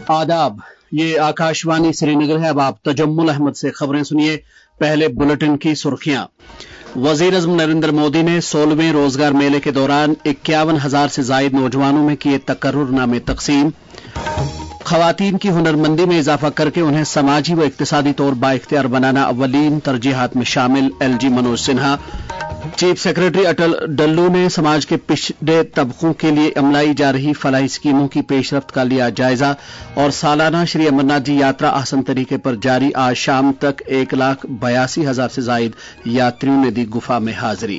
आदाब, ये आकाशवाणी श्रीनगर है। अब आप तजम्मुल अहमद से खबरें सुनिए। पहले बुलेटिन की सुर्खियां। वजीर आज़म नरेंद्र मोदी ने 16वें रोजगार मेले के दौरान 51,000 से जायद नौजवानों में किए तकर्रुरनामे तकसीम। खवातीन की हुनरमंदी में इजाफा करके उन्हें समाजी व इक्तिसादी तौर बाइख्तियार बनाना अव्वलीन तरजीहात में शामिल, LG Manoj Sinha. Chief secretary Atal Dulloo ने समाज के पिछड़े तबकों के लिए अमलाई जा रही फलाही स्कीमों की पेशरफ्त का लिया जायजा। और सालाना श्री अमरनाथ जी यात्रा आसान तरीके पर जारी। आज शाम तक 1,82,000 से जायद यात्रियों ने दी गुफा में हाजिरी।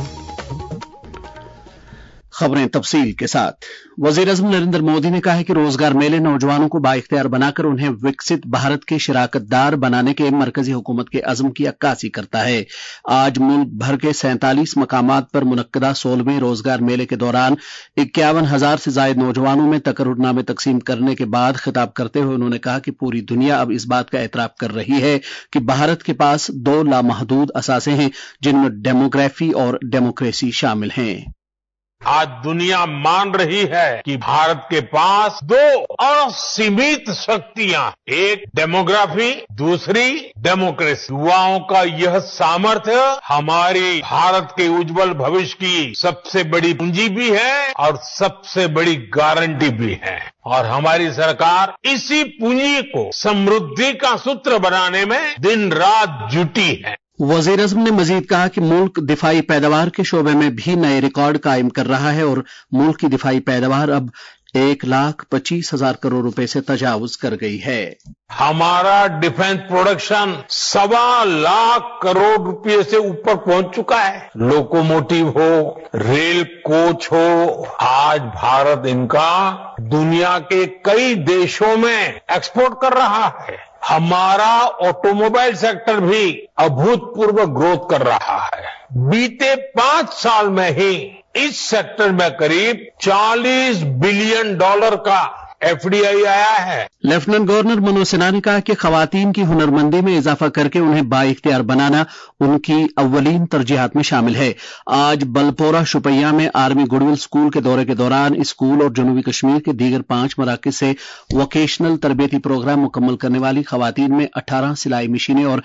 खबरें तफसील के साथ। वजीर आज़म नरेंद्र मोदी ने कहा है कि रोजगार मेले नौजवानों को बाइख्तियार बनाकर उन्हें विकसित भारत के शिराकतदार बनाने के मरकजी हुकूमत के अज़्म की अक्कासी करता है। आज मुल्क भर के 47 मकामात पर मुनक्कदा 16वें रोजगार मेले के दौरान 51,000 से जायद नौजवानों में तकर्रुरनामे तकसीम करने के बाद खिताब करते हुए उन्होंने कहा कि पूरी दुनिया अब इस बात का एतराफ कर रही है कि भारत के पास 2 लामहदूद असासे हैं, जिनमें डेमोग्राफी और डेमोक्रेसी शामिल हैं। आज दुनिया मान रही है कि भारत के पास 2 असीमित शक्तियां, एक डेमोग्राफी, दूसरी डेमोक्रेसी। युवाओं का यह सामर्थ्य हमारी भारत के उज्जवल भविष्य की सबसे बड़ी पूंजी भी है और सबसे बड़ी गारंटी भी है। और हमारी सरकार इसी पूंजी को समृद्धि का सूत्र बनाने में दिन रात जुटी है। वजीर आज़म ने मजीद कहा कि मुल्क दिफाई पैदावार के शोबे में भी नए रिकॉर्ड कायम कर रहा है और मुल्क की दिफाई पैदावार अब 1,25,000 करोड़ रुपए से तजावुज कर गई है। हमारा डिफेंस प्रोडक्शन 1.25 लाख करोड़ रुपए से ऊपर पहुंच चुका है। लोकोमोटिव हो, रेल कोच हो, आज भारत इनका दुनिया के कई देशों में एक्सपोर्ट कर रहा है। हमारा ऑटोमोबाइल सेक्टर भी अभूतपूर्व ग्रोथ कर रहा है। बीते 5 साल में ही इस सेक्टर में करीब $40 बिलियन का एफडीआई आया है। लेफ्टिनेंट गवर्नर मनोज सिन्हा ने कहा कि खवातीन की हुनरमंदी में इजाफा करके उन्हें बाइख्तियार बनाना उनकी अव्वलीन तरजीहात में शामिल है। आज बलपोरा शुपैया में आर्मी गुडविल स्कूल के दौरे के दौरान स्कूल और जनूबी कश्मीर के दीगर 5 मराकज से वोकेशनल तरबियती प्रोग्राम मुकम्मल करने वाली खवातीन में 18 सिलाई मशीनें और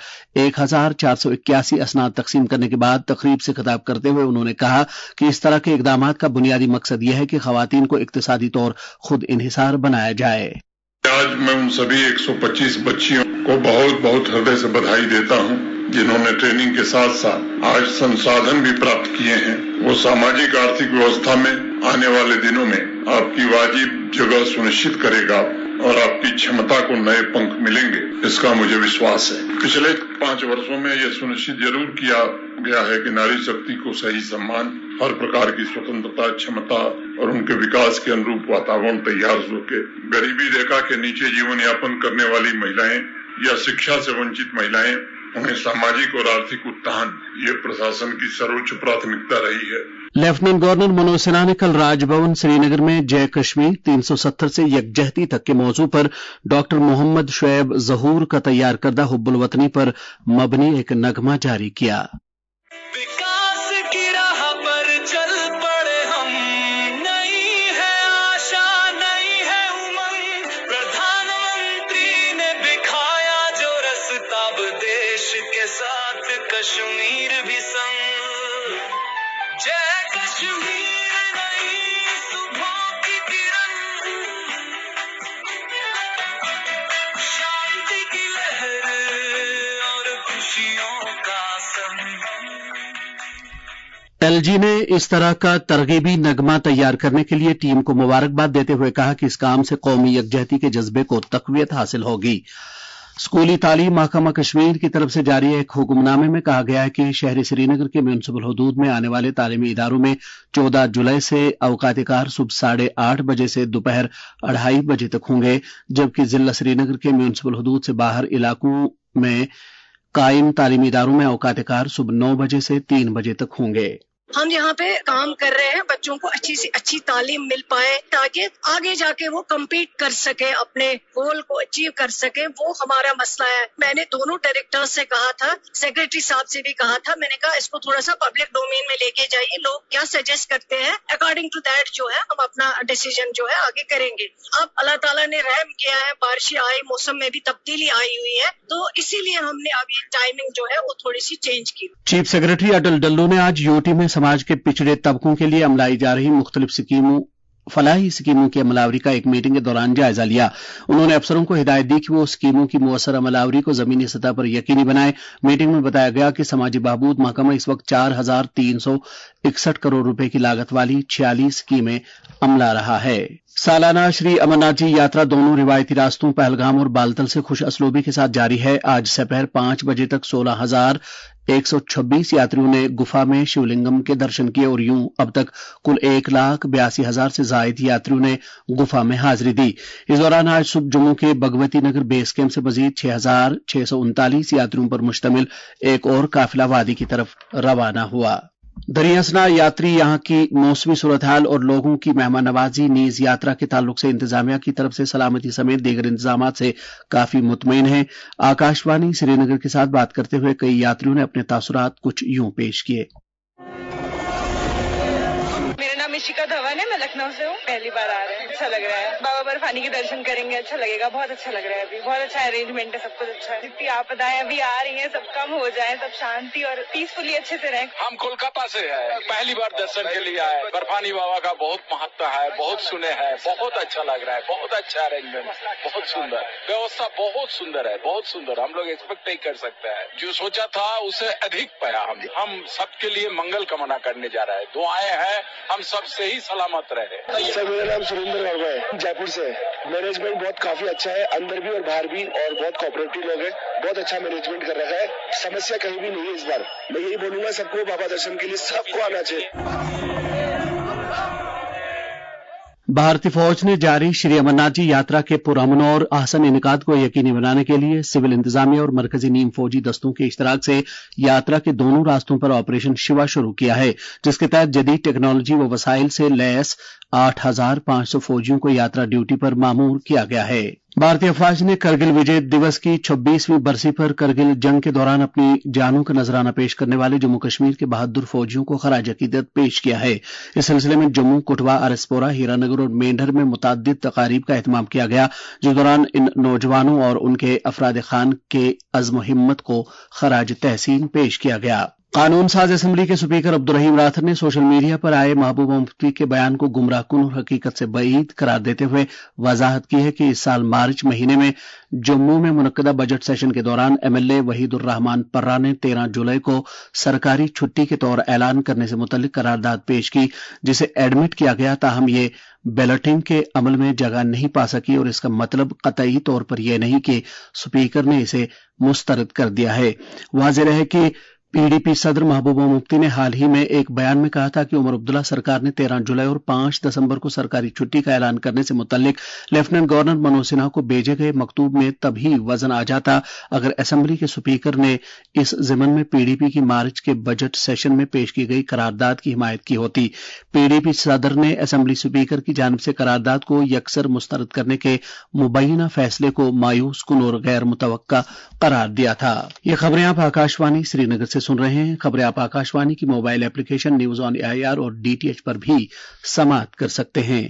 1,481 असनाद तकसीम करने के बाद तकरीब से खिताब करते हुए उन्होंने कहा कि इस तरह के इकदामात का बुनियादी मकसद यह है कि खवातीन को इक्तिसादी तौर खुद इन्हिसार बनाया जाए। आज मैं उन सभी 125 बच्चियों को बहुत बहुत हृदय से बधाई देता हूं, जिन्होंने ट्रेनिंग के साथ साथ आज संसाधन भी प्राप्त किए हैं। वो सामाजिक आर्थिक व्यवस्था में आने वाले दिनों में आपकी वाजिब जगह सुनिश्चित करेगा और आपकी क्षमता को नए पंख मिलेंगे, इसका मुझे विश्वास है। पिछले 5 वर्षों में यह सुनिश्चित जरूर किया गया है कि नारी शक्ति को सही सम्मान, हर प्रकार की स्वतंत्रता, क्षमता और उनके विकास के अनुरूप वातावरण तैयार हो के गरीबी रेखा के नीचे जीवन यापन करने वाली महिलाएं या शिक्षा से वंचित महिलाएं, उन्हें सामाजिक और आर्थिक उत्थान, ये प्रशासन की सर्वोच्च प्राथमिकता रही है। लेफ्टिनेंट गवर्नर मनोज सिन्हा ने कल राजभवन श्रीनगर में जय कश्मीर 370 से यकजहती तक के मौजू पर डॉक्टर मोहम्मद शुएब ज़हूर का तैयार करदा हुब्बुल वतनी पर मबनी एक नगमा जारी किया। कश्मीर भी संग, जय कश्मीर नई सुबह की किरण, शांति की लहर और खुशियों का संगम। एलजी ने इस तरह का तरगीबी नगमा तैयार करने के लिए टीम को मुबारकबाद देते हुए कहा कि इस काम से कौमी यकजहती के जज्बे को तक़वियत हासिल होगी। स्कूली तालीम महकमा कश्मीर की तरफ से जारी एक हुक्मनामे में कहा गया है कि शहरी श्रीनगर के म्युनिसिपल हदूद में आने वाले तालीमी इदारों में 14 जुलाई से औकात-ए-कार सुबह 8:30 बजे से दोपहर 2:30 बजे तक होंगे, जबकि जिला श्रीनगर के म्युनिसिपल हदूद से बाहर इलाकों में कायम तालीमी इदारों में औकात-ए-कार सुबह 9 बजे से 3 बजे तक होंगे। ہم یہاں پہ کام کر رہے ہیں، بچوں کو اچھی سے اچھی تعلیم مل پائے تاکہ آگے جا کے وہ کمپیٹ کر سکے، اپنے گول کو اچیو کر سکے، وہ ہمارا مسئلہ ہے۔ میں نے دونوں ڈائریکٹر سے کہا تھا، سیکریٹری صاحب سے بھی کہا تھا، میں نے کہا اس کو تھوڑا سا پبلک ڈومین میں لے کے جائیے، لوگ کیا سجیسٹ کرتے ہیں اکارڈنگ ٹو دیٹ جو ہے ہم اپنا ڈیسیژن جو ہے آگے کریں گے۔ اب اللہ تعالیٰ نے رحم کیا ہے، بارشیں آئی، موسم میں بھی تبدیلی آئی ہوئی ہے، تو اسی لیے ہم نے اب یہ ٹائمنگ جو ہے وہ تھوڑی سی چینج کی۔ چیف سیکریٹری اٹل ڈلو نے آج یوٹی میں سماج کے پچھڑے طبقوں کے لیے عملائی جا رہی مختلف فلاحی اسکیموں کی عملاوری کا ایک میٹنگ کے دوران جائزہ لیا۔ انہوں نے افسروں کو ہدایت دی کہ وہ اسکیموں کی مؤثر عملاوری کو زمینی سطح پر یقینی بنائیں۔ میٹنگ میں بتایا گیا کہ سماجی بہبود محکمہ اس وقت 4,361 کروڑ روپے کی لاگت والی 46 اسکیمیں عملا رہا ہے۔ سالانہ شری امرناتھ جی یاترا دونوں روایتی راستوں پہلگام اور بالتل سے خوش اسلوبی کے ساتھ جاری ہے۔ آج سپہر 5 بجے تک 16,126 یاتریوں نے گفا میں شیولنگم کے درشن کیے اور یوں اب تک کل 1,82,000 سے زائد یاتریوں نے گفا میں حاضری دی۔ اس دوران آج صبح جموں کے بھگوتی نگر بیس کیمپ سے مزید 6,639 یاتریوں پر مشتمل ایک اور قافلہ وادی کی طرف روانہ ہوا۔ دریں اثنا یاتری یہاں کی موسمی صورتحال اور لوگوں کی مہمان نوازی نیز یاترا کے تعلق سے انتظامیہ کی طرف سے سلامتی سمیت دیگر انتظامات سے کافی مطمئن ہیں۔ آکاش وانی سری نگر کے ساتھ بات کرتے ہوئے کئی یاتریوں نے اپنے تاثرات کچھ یوں پیش کیے۔ میرا نام اشیکا دھون ہے، میں لکھنؤ سے ہوں، پہلی بار آ رہے ہیں، اچھا لگ رہا ہے۔ بابا برفانی کے درشن کریں گے، اچھا لگے گا، بہت اچھا لگ رہا ہے۔ ابھی بہت اچھا ارینجمنٹ ہے، سب کچھ اچھا ہے۔ جتنی آپدائیں ابھی آ رہی ہیں سب کم ہو جائیں، سب شانتی اور پیسفلی اچھے سے رہیں۔ ہم کولکاتہ سے ہیں، پہلی بار درشن کے لیے آئے۔ برفانی بابا کا بہت مہتو ہے، بہت سنے ہیں، بہت اچھا لگ رہا ہے، بہت اچھا ارینجمنٹ، بہت سندر ویوستھا، بہت سندر ہے، بہت سندر۔ ہم لوگ ایکسپیکٹ نہیں کر سکتے ہیں، جو سوچا تھا اسے ادھک پایا۔ ہم سب کے لیے منگل کامنا کرنے جا رہے ہیں، دعائیں ہیں ہم سب سے ہی سلامت رہے۔ سر میرا نام سریندر ورما ہے، جے پور سے۔ مینجمنٹ بہت کافی اچھا ہے، اندر بھی اور باہر بھی، اور بہت کوآپریٹو لوگ ہیں، بہت اچھا مینجمنٹ کر رکھا ہے، سمسیا کہیں بھی نہیں ہے اس بار۔ میں یہی بولوں گا سب کو بابا درشن کے لیے سب کو آنا چاہیے۔ بھارتی فوج نے جاری شری امرناتھ جی یاترا کے پرامن اور احسن انعقاد کو یقینی بنانے کے لیے سول انتظامیہ اور مرکزی نیم فوجی دستوں کے اشتراک سے یاترا کے دونوں راستوں پر آپریشن شیوا شروع کیا ہے، جس کے تحت جدید ٹیکنالوجی و وسائل سے لیس 8,500 فوجیوں کو یاترا ڈیوٹی پر مامور کیا گیا ہے۔ بھارتی افواج نے کرگل وجے دیوس کی 26ویں برسی پر کرگل جنگ کے دوران اپنی جانوں کا نذرانہ پیش کرنے والے جموں کشمیر کے بہادر فوجیوں کو خراج عقیدت پیش کیا ہے۔ اس سلسلے میں جموں، کٹھوا، ارسپورہ، ہیرا نگر اور مینڈھر میں متعدد تقاریب کا اہتمام کیا گیا، جس دوران ان نوجوانوں اور ان کے افراد خان کے عزم و ہمت کو خراج تحسین پیش کیا گیا۔ قانون ساز اسمبلی کے اسپیکر عبدالرحیم راتھر نے سوشل میڈیا پر آئے محبوبہ مفتی کے بیان کو گمراہ کن اور حقیقت سے بعید قرار دیتے ہوئے وضاحت کی ہے کہ اس سال مارچ مہینے میں جموں میں منعقدہ بجٹ سیشن کے دوران M L A Waheed ur Rehman Parra نے 13 جولائی کو سرکاری چھٹی کے طور اعلان کرنے سے متعلق قرارداد پیش کی، جسے ایڈمٹ کیا گیا، تاہم یہ بیلٹنگ کے عمل میں جگہ نہیں پا سکی اور اس کا مطلب قطعی طور پر یہ نہیں کہ اسپیکر نے اسے مسترد کر دیا ہے۔ واضح رہے کہ پی ڈی پی صدر محبوبہ مفتی نے حال ہی میں ایک بیان میں کہا تھا کہ عمر عبداللہ سرکار نے 13 جولائی اور 5 دسمبر کو سرکاری چھٹی کا اعلان کرنے سے متعلق لیفٹیننٹ گورنر منوج سنہا کو بھیجے گئے مکتوب میں تبھی وزن آ جاتا اگر اسمبلی کے اسپیکر نے اس ضمن میں پی ڈی پی کی مارچ کے بجٹ سیشن میں پیش کی گئی قرارداد کی حمایت کی ہوتی۔ پی ڈی پی صدر نے اسمبلی اسپیکر کی جانب سے قرارداد کو یکسر مسترد کرنے کے مبینہ فیصلے کو مایوس کن اور غیر متوقع قرار دیا تھا۔ یہ خبریں آپ آکاش وانی سری نگر سے سن رہے ہیں۔ خبریں آپ آکاش وانی کی mobile application news on AIR اور DTH پر بھی سماعت کر سکتے ہیں۔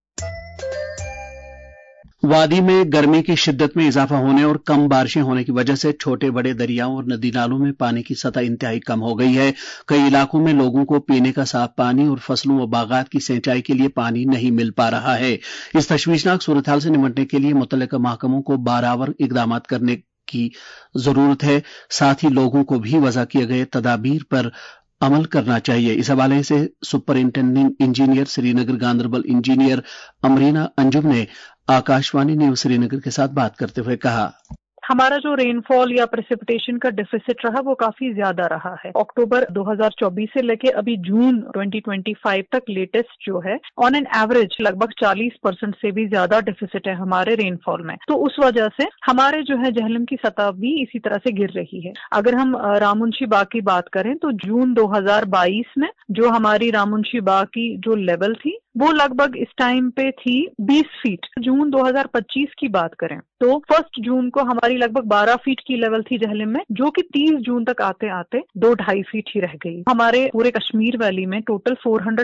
وادی میں گرمی کی شدت میں اضافہ ہونے اور کم بارشیں ہونے کی وجہ سے چھوٹے بڑے دریاؤں اور ندی نالوں میں پانی کی سطح انتہائی کم ہو گئی ہے۔ کئی علاقوں میں لوگوں کو پینے کا صاف پانی اور فصلوں و باغات کی سینچائی کے لیے پانی نہیں مل پا رہا ہے۔ اس تشویشناک صورتحال سے نمٹنے کے لیے متعلقہ محکموں کو بارآور اقدامات کرنے کی ضرورت ہے، ساتھ ہی لوگوں کو بھی وضع کیے گئے تدابیر پر عمل کرنا چاہیے۔ اس حوالے سے superintendent engineer Srinagar Ganderbal engineer Amrina Anjum نے آکاش وانی نیوز سری نگر کے ساتھ بات کرتے ہوئے کہا، हमारा जो रेनफॉल या प्रेसिपिटेशन का डेफिसिट रहा वो काफी ज्यादा रहा है। अक्टूबर 2024 से लेके अभी जून 2025 तक लेटेस्ट जो है ऑन एन एवरेज लगभग 40% से भी ज्यादा डेफिसिट है हमारे रेनफॉल में। तो उस वजह से हमारे जो है झेलम की सतह भी इसी तरह से गिर रही है। अगर हम राममुंशी बाग की बात करें तो जून 2022 में जो हमारी राममुंशी बाग की जो लेवल थी वो लगभग इस टाइम पे थी 20 फीट। जून 2025 की बात करें तो 1 जून को हमारी लगभग 12 फीट की लेवल थी झेलम में, जो कि 30 जून तक आते आते 2-2.5 फीट ही रह गई। हमारे पूरे कश्मीर वैली में टोटल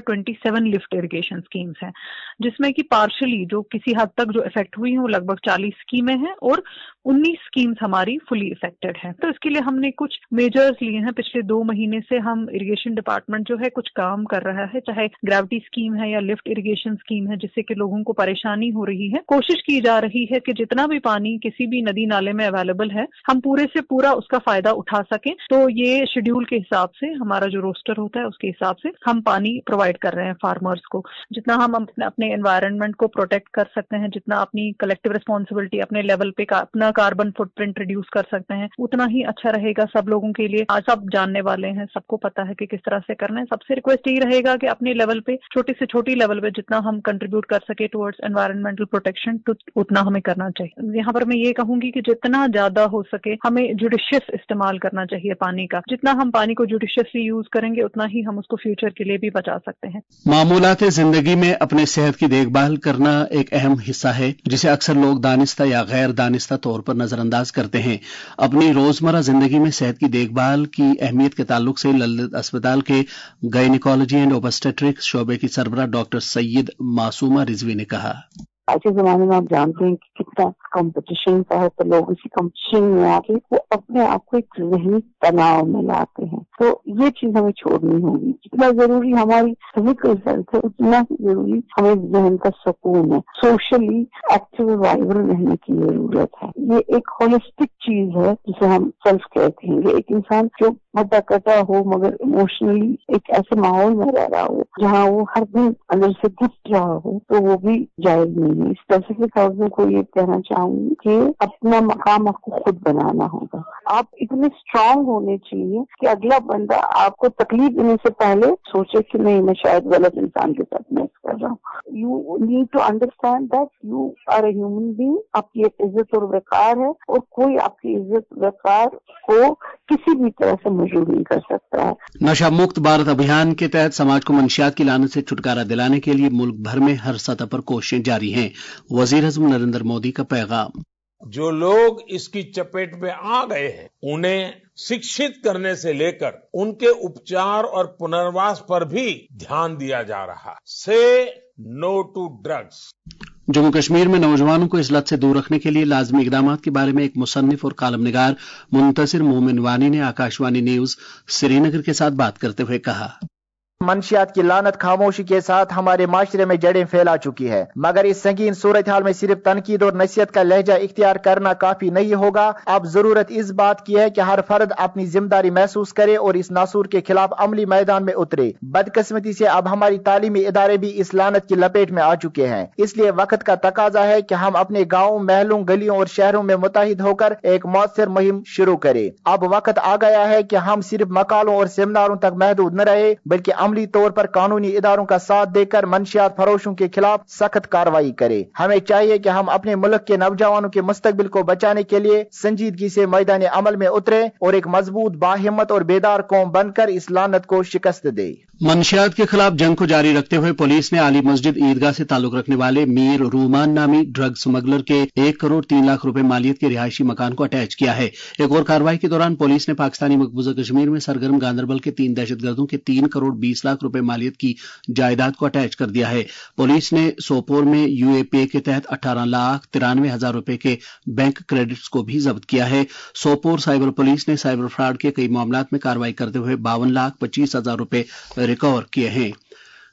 427 लिफ्ट इरिगेशन स्कीम्स हैं, जिसमें कि पार्शली जो किसी हद तक जो इफेक्ट हुई हैं वो लगभग 40 स्कीमें हैं और 19 स्कीम्स हमारी फुली इफेक्टेड हैं। तो इसके लिए हमने कुछ मेजर्स लिए हैं। पिछले 2 महीने से हम इरिगेशन डिपार्टमेंट जो है कुछ काम कर रहा है, चाहे ग्रेविटी स्कीम है या लिफ्ट इरिगेशन स्कीम है, जिससे कि लोगों को परेशानी हो रही है। कोशिश की जा रही है कि जितना भी पानी किसी भी नदी नाले में अवेलेबल है हम पूरे से पूरा उसका फायदा उठा सकें। तो ये शेड्यूल के हिसाब से हमारा जो रोस्टर होता है उसके हिसाब से हम पानी प्रोवाइड कर रहे हैं फार्मर्स को। जितना हम अपने एनवायरनमेंट को प्रोटेक्ट कर सकते हैं, जितना अपनी कलेक्टिव रिस्पॉन्सिबिलिटी अपने लेवल पे अपना कार्बन फुटप्रिंट रिड्यूस कर सकते हैं, उतना ही अच्छा रहेगा सब लोगों के लिए। आज सब जानने वाले हैं, सबको पता है कि किस तरह से करना है। सबसे रिक्वेस्ट यही रहेगा कि अपने लेवल पे छोटी से छोटी लेवल पे जितना हम कंट्रीब्यूट कर सके टुवर्ड्स एनवायरमेंटल प्रोटेक्शन तो उतना हमें करना चाहिए। यहाँ पर मैं ये कहूंगी कि जितना ज्यादा हो सके हमें जुडिशियस इस्तेमाल करना चाहिए पानी का। जितना हम पानी को जुडिशियसली यूज करेंगे उतना ही हम उसको फ्यूचर के लिए भी बचा सकते हैं। मामूलात जिंदगी में अपने सेहत की देखभाल करना एक अहम हिस्सा है, जिसे अक्सर लोग दानिस्ता या गैर दानिस्ता तौर पर नजरअंदाज करते हैं। अपनी रोजमर्रा जिंदगी में सेहत की देखभाल की अहमियत के ताल्लुक से ललित अस्पताल के गायनिकोलॉजी एंड ओबस्टेट्रिक्स शोबे की सरबराह डॉक्टर सैयद मासूमा रिजवी ने कहा, आज के जमाने में आप जानते हैं कि कितना कंपटीशन का है, तो लोग इसी कंपटीशन में आके वो अपने आप को एक जहनी तनाव में लाते हैं। तो ये चीज हमें छोड़नी होगी। जितना जरूरी हमारी फिजिकल हेल्थ है उतना ही जरूरी हमें जहन का सुकून है, सोशली एक्टिव वाइब्रेंट रहने की जरूरत है। ये एक होलिस्टिक चीज है जिसे हम सेल्फ केयर कहेंगे। एक इंसान जो हटा कटा हो मगर इमोशनली एक ऐसे माहौल में रह रहा हो जहाँ वो हर दिन अंदर से घुट रहा हो, तो वो भी जायज नहीं है। स्पेसिफिक हाउसिंग को ये कहना चाहूंगी कि अपना मकाम आपको खुद बनाना होगा। आप इतने स्ट्रांग होने चाहिए कि अगला बंदा आपको तकलीफ देने से पहले सोचे कि नहीं, मैं शायद गलत इंसान के साथ मैच कर रहा हूँ। You need to understand that you are a human being. आपकी एक इज्जत और वकार है और कोई आपकी इज्जत वकार को किसी भी तरह से मजबूर नहीं कर सकता है। नशा मुक्त भारत अभियान के तहत समाज को मंशियात की लानत से छुटकारा दिलाने के लिए मुल्क भर में हर सतह पर कोशिशें जारी हैं। वजीर आज़म नरेंद्र मोदी का पैगाम, जो लोग इसकी चपेट में आ गए हैं उन्हें शिक्षित करने से लेकर उनके उपचार और पुनर्वास पर भी ध्यान दिया जा रहा है। Say no to drugs. Jammu Kashmir में नौजवानों को इस लत से दूर रखने के लिए लाजमी इकदाम के बारे में एक मुसन्निफ और कालमनिगार मुंतसिर मोमिन वानी ने आकाशवाणी न्यूज श्रीनगर के साथ बात करते हुए कहा, मंशियात की लानत खामोशी के साथ हमारे माशरे में जड़ें फैला चुकी है, मगर इस संगीन सूरत हाल में सिर्फ तनकीद और नसीहत का लहजा इख्तियार करना काफी नहीं होगा। अब जरूरत इस बात की है कि हर फर्द अपनी जिम्मेदारी महसूस करे और इस नासूर के खिलाफ अमली मैदान में उतरे। बदकिस्मती से अब हमारी तालीमी इदारे भी इस लानत की लपेट में आ चुके हैं। इसलिए वक्त का तकाजा है कि हम अपने गाँव, महलों, गलियों और शहरों में मुत्तहिद होकर एक मौसर मुहिम शुरू करें। अब वक्त आ गया है कि हम सिर्फ मकालों और सेमिनारों तक महदूद न रहे, बल्कि अमली तौर पर कानूनी इदारों का साथ देकर मंशियात फरोशों के खिलाफ सख्त कार्रवाई करें। हमें चाहिए कि हम अपने मुल्क के नौजवानों के मुस्तकबिल को बचाने के लिए संजीदगी से मैदान अमल में उतरे और एक मजबूत, बाहिम्मत और बेदार कौम बनकर इस लानत को शिकस्त दे। मंशियात के खिलाफ जंग को जारी रखते हुए पुलिस ने आली मस्जिद ईदगाह से ताल्लुक रखने वाले मीर रूमान नामी ड्रग स्मगलर के 1 करोड़ 3 लाख रुपए मालियत के रिहायशी मकान को अटैच किया है। एक और कार्रवाई के दौरान पुलिस ने पाकिस्तानी मकबूजा कश्मीर में सरगर्म गांदरबल के 3 दहशतगर्दों के 3 करोड़ 20 लाख रुपए मालियत की जायदाद को अटैच कर दिया है। पुलिस ने सोपोर में यूएपीए के तहत 18,93,000 रुपए के बैंक क्रेडिट्स को भी जब्त किया है। सोपोर साइबर पुलिस ने साइबर फ्रॉड के कई मामलों में कार्रवाई करते हुए 52,25,000 रुपए रिकवर किए हैं।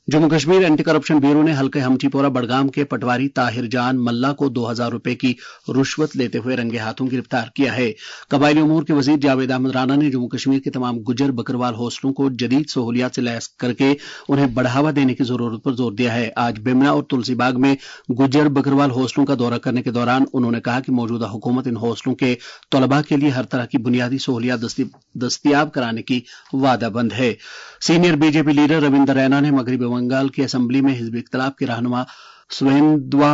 Jammu Kashmir anti corruption bureau ने हल्के हमचीपोरा बडगाम के पटवारी ताहिर जान मल्ला को 2000 रुपए की रुश्वत लेते हुए रंगे हाथों गिरफ्तार किया है। कबायली उमूर के वजीर जावेद अहमद राणा ने जम्मू कश्मीर के तमाम गुजर बकरवाल हॉस्टलों को जदीद सहूलियात से लैस करके उन्हें बढ़ावा देने की जरूरत पर जोर दिया है। आज बिमना और तुलसीबाग में गुजर बकरवाल हॉस्टलों का दौरा करने के दौरान उन्होंने कहा कि मौजूदा हुकूमत इन हॉस्टलों के तलबा के लिए हर तरह की बुनियादी सहूलियात दस्तियाब कराने की वादाबंद है। Senior BJP leader Ravinder Raina ने मगरबी बंगाल की असेंबली में हिजब इख्तिलाफ के रहनुमा सुवेंदु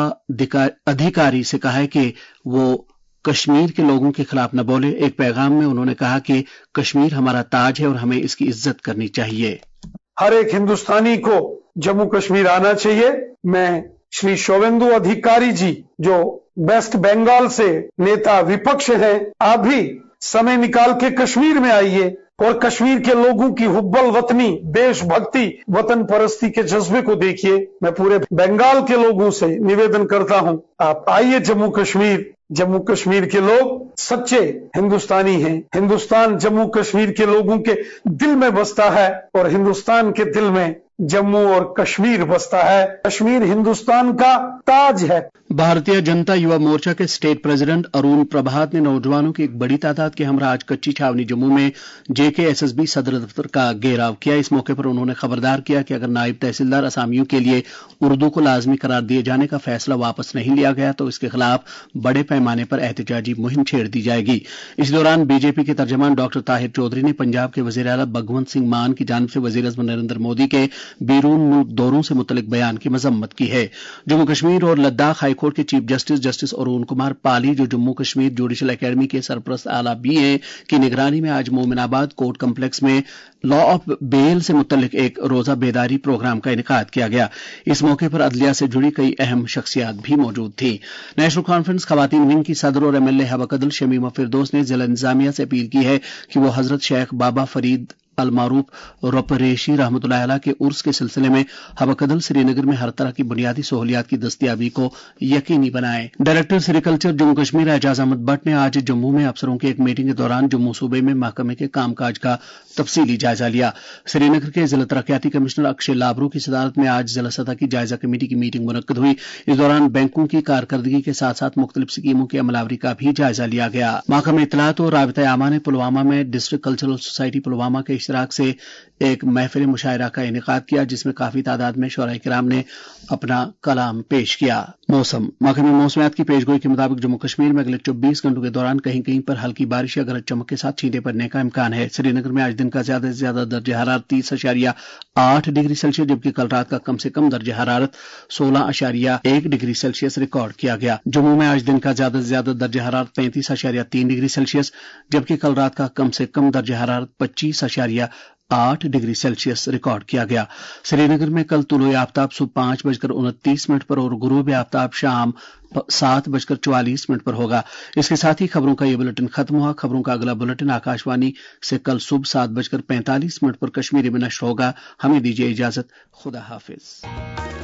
अधिकारी से कहा है कि वो कश्मीर के लोगों के खिलाफ न बोले। एक पैगाम में उन्होंने कहा कि कश्मीर हमारा ताज है और हमें इसकी इज्जत करनी चाहिए। हर एक हिंदुस्तानी को जम्मू कश्मीर आना चाहिए। मैं श्री शुवेंदु अधिकारी जी जो वेस्ट बंगाल से नेता विपक्ष हैं, आप भी समय निकाल के कश्मीर में आइए और कश्मीर के लोगों की हुब्बल वतनी, देशभक्ति, वतन परस्ती के जज्बे को देखिए। मैं पूरे बंगाल के लोगों से निवेदन करता हूं, आप आइए जम्मू कश्मीर। जम्मू कश्मीर के लोग सच्चे हिंदुस्तानी हैं। हिंदुस्तान जम्मू कश्मीर के लोगों के दिल में बसता है और हिंदुस्तान के दिल में जम्मू और कश्मीर बसता है। कश्मीर हिंदुस्तान का ताज है। भारतीय जनता युवा मोर्चा के स्टेट प्रेसिडेंट अरुण प्रभात ने नौजवानों की एक बड़ी तादाद के हमरा आज कच्ची छावनी जम्मू में JKSSB सदर दफ्तर का घेराव किया। इस मौके पर उन्होंने खबरदार किया कि अगर नायब तहसीलदार असामियों के लिए उर्दू को लाजमी करार दिए जाने का फैसला वापस नहीं लिया गया तो इसके खिलाफ बड़े पैमाने पर एहतजाजी मुहिम छेड़ दी जाएगी। इस दौरान बीजेपी के तर्जमान डॉक्टर ताहिर चौधरी ने पंजाब के वजीर आला भगवंत सिंह मान की जानिब से वजीर आज़म नरेंद्र मोदी के बैरून मुल्क दौरों से मुतल्लिक बयान की मजम्मत की है। जम्मू कश्मीर और लद्दाख हाईकोर्ट के चीफ जस्टिस अरुण कुमार पाली, जो जम्मू कश्मीर जुडिशल एकेडमी के सरपरस्त आला भी हैं, की निगरानी में आज मोमिनाबाद कोर्ट कम्प्लेक्स में लॉ ऑफ बेल से मुतल्लिक एक रोजा बेदारी प्रोग्राम का इनेकाद किया गया। इस मौके पर अदलिया से जुड़ी कई अहम शख्सियात भी मौजूद थी। नेशनल कॉन्फ्रेंस खवातीन विंग की सदर और MLA हबकदल शमीमा फिरदौस ने जिला इंतजामिया से अपील की है कि वो हजरत शेख बाबा फरीद अलमारूफ रपरेशी रहमतुल्लाह अलैह के उर्स के सिलसिले में हबकदल श्रीनगर में हर तरह की बुनियादी सहूलियात की दस्तियाबी को यकीनी बनाएं। डायरेक्टर सेरिकल्चर जम्मू कश्मीर एजाज अहमद भट्ट ने आज जम्मू में अफसरों की एक मीटिंग के दौरान जम्मू सूबे में महकमे के कामकाज का तफसीली जायजा लिया। श्रीनगर के जिला तरक्याती कमिश्नर अक्षय लाबरू की सदारत में आज जिला सतह की जायजा कमेटी की मीटिंग मुनक्कद हुई। इस दौरान बैंकों की कारकर्दगी के साथ साथ मुख्तलिफ स्कीमों की अमलावरी का भी जायजा लिया गया। महकमे इत्तलात और राबिता आमा ने पुलवामा में डिस्ट्रिक्ट कल्चरल सोसाइटी पुलवामा के इश्तराक से एक महफिल मुशायरा का इनेकाद किया, जिसमें काफी तादाद में शोराए किराम ने अपना कलाम पेश किया। मौसम महकमे मौसमियात की पेशगोई के मुताबिक जम्मू कश्मीर में अगले 24 घंटों के दौरान कहीं कहीं पर हल्की बारिश या गरज चमक के साथ छींटे पड़ने का इम्कान है। श्रीनगर में आज दिन का ज्यादा से ज्यादा दर्जा हरारत 30.8 डिग्री सेल्सियस, जबकि कल रात का कम से कम दर्जा हरारत 16.1 डिग्री सेल्सियस रिकॉर्ड किया गया। जम्मू में आज दिन का ज्यादा से ज्यादा दर्जा हरारत 35.3 डिग्री सेल्सियस, जबकि कल रात का कम से कम दर्जा हरारत 25.8 डिग्री सेल्सियस रिकॉर्ड किया गया। श्रीनगर में कल तुलुए आफ्ताब सुबह 5:29 पर और गुरूब आफ्ताब शाम 7:44 पर होगा। इसके साथ ही खबरों का ये बुलेटिन खत्म हुआ। खबरों का अगला बुलेटिन आकाशवाणी से कल सुबह 7:45 पर कश्मीरी में नश्र होगा। हमें दीजिए इजाजत। खुदा हाफिज।